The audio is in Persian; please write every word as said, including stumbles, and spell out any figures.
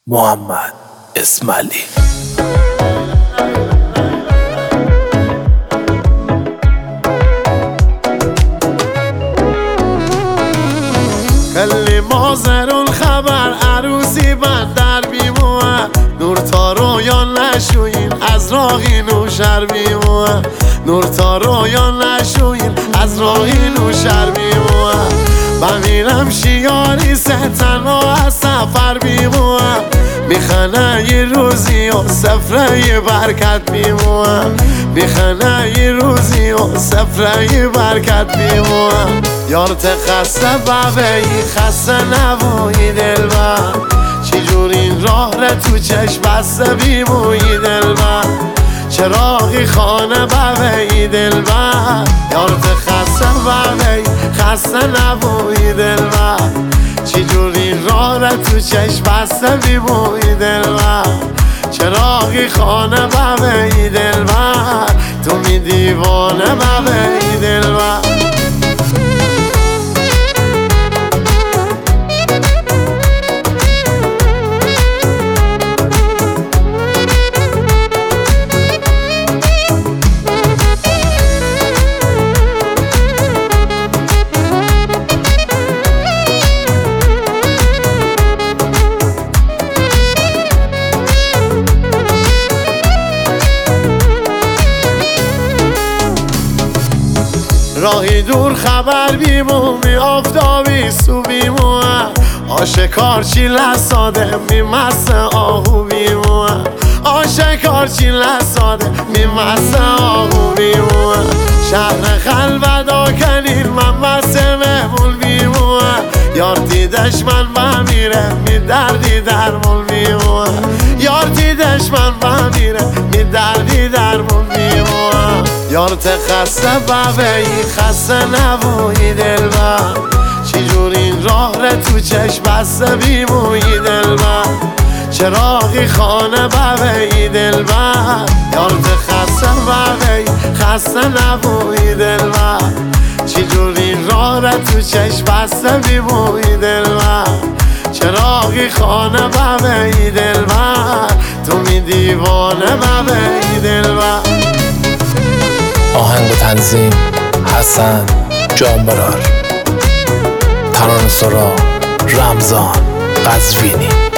محمد اسماعیلی. خیلی مازرون خبر عروسی من در بیموه، نور تا رویان نشوین از راهی نوشر بیموه، نور تا رویان نشوین از راهی نوشر بیموه. بمیرم شیاری ستن و از سفر بیموه، میخنه یه روزی و سفره یه برکت بیموه، میخنه یه روزی و سفره یه برکت بیموه. یارت خسته بابی خسته نبوی دلبر، چی جور این راه را تو چشم بسته بیموی دلبر، چراغی خانه بابی دلبر. یارت خسته بابی خسته نبوی دلبر، چی جور این راه را تو چشم بسته بیموی دلبر، چراغی خانه بابی دلبر، تو می دیوانه بابی دلبر. راهی دور خبر بیمو می آفتابی سو بیمو، آشکار چی لساده می مست آهو بیمو، آشکار چی لساده می مست آهو بیمو. شهر خلودا کنین من مست مهمون بیمو، یار دیدش من بمیره می دردی درمون بیمو، یار دیدش من بمیره می دردی درمون بیمو. یارت خسته بابی خسته نبوی دلبر، چی جور این راه را تو چشم بسته بیموی دلبر، چراغی خانه بابی دلبر. یارت خسته بابی خسته نبوی دلبر، چی جور این راه را تو چشم بسته بیموی دلبر، چراغی خانه بابی دلبر، تو می دیوانه بابی دلبر. آهنگ و تنظیم حسن جانبرار، ترانه‌سرا رمضان قزوینی.